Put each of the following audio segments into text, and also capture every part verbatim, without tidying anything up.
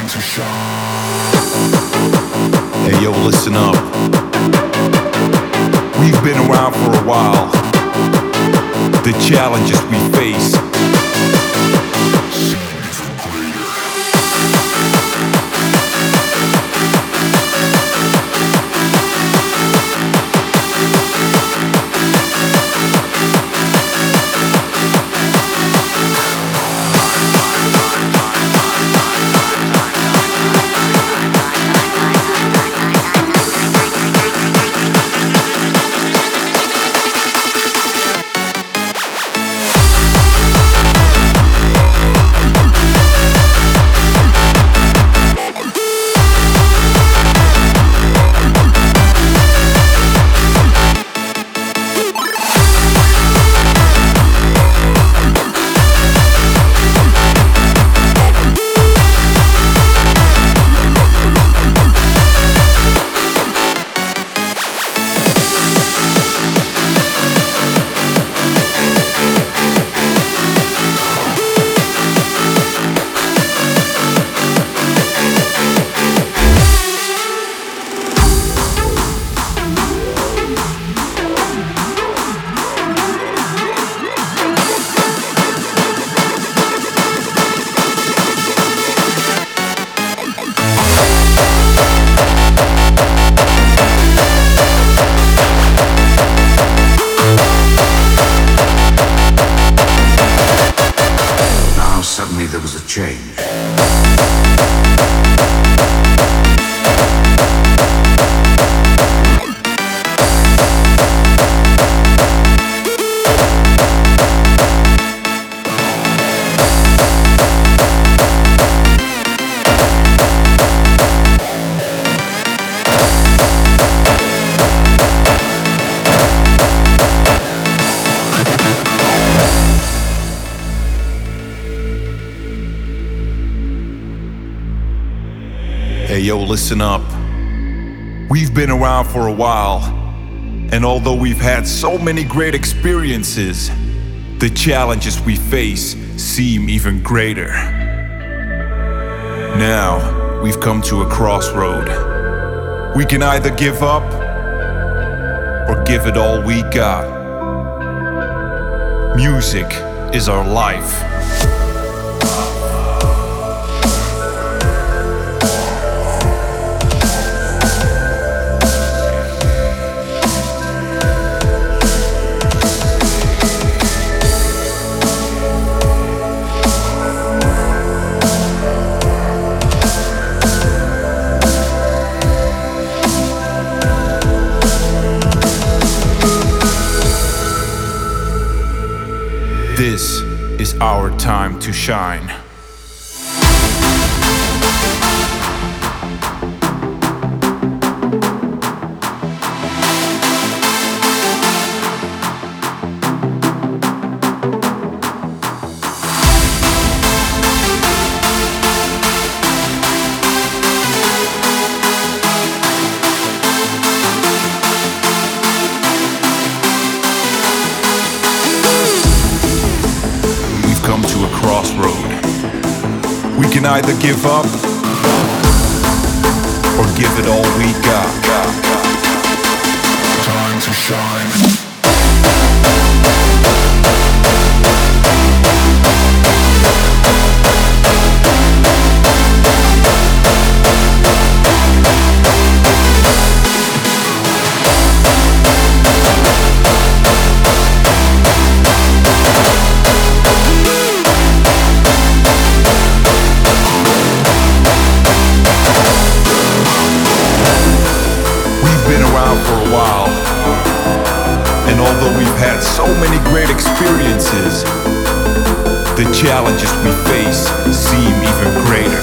Hey yo, listen up. We've been around for a while. The challenges we face there was a change. Hey yo, listen up. We've been around for a while, and although we've had so many great experiences, the challenges we face seem even greater. Now, we've come to a crossroad. We can either give up or give it all we got. Music is our life. This is our time to shine. Come to a crossroad. We can either give up or give it all we got. Time to shine. For a while, and although we've had so many great experiences, the challenges we face seem even greater.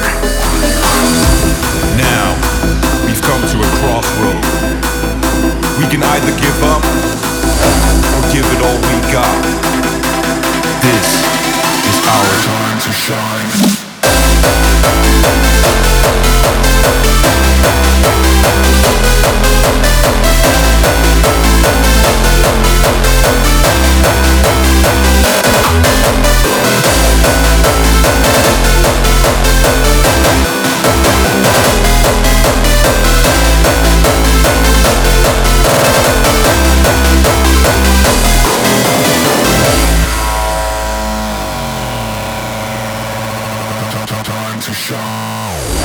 Now, we've come to a crossroad. We can either give up or give it all we got. This is our time to shine. to shine.